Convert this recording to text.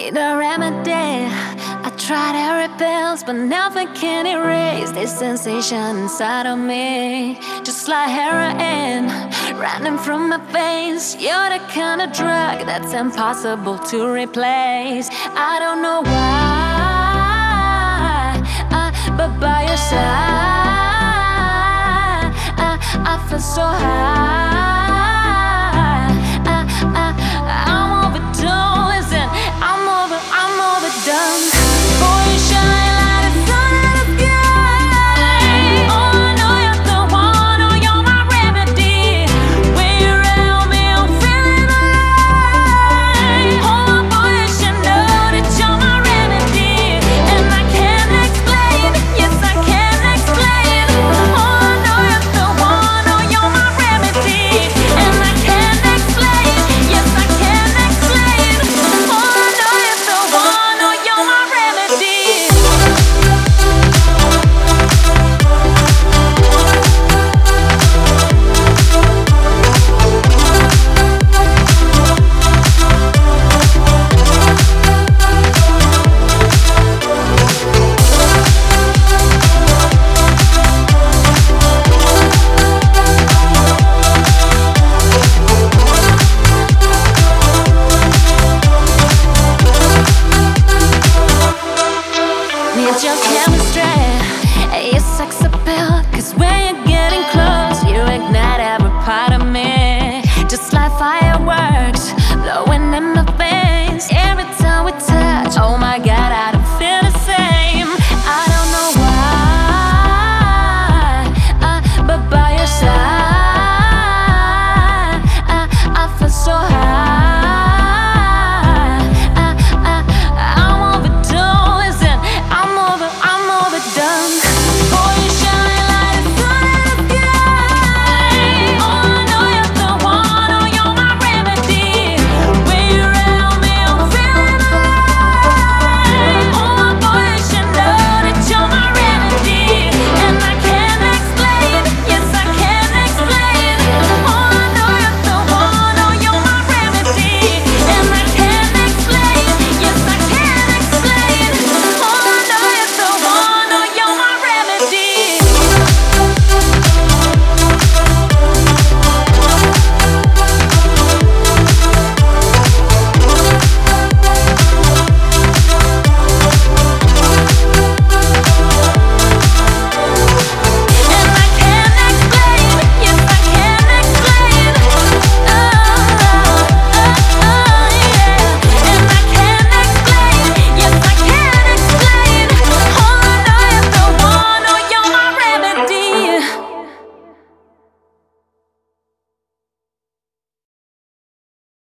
need a remedy. I tried every pills, but nothing can erase this sensation inside of me. Just like heroin running from my veins. You're the kind of drug that's impossible to replace. I don't know why, but by your side, I feel so high.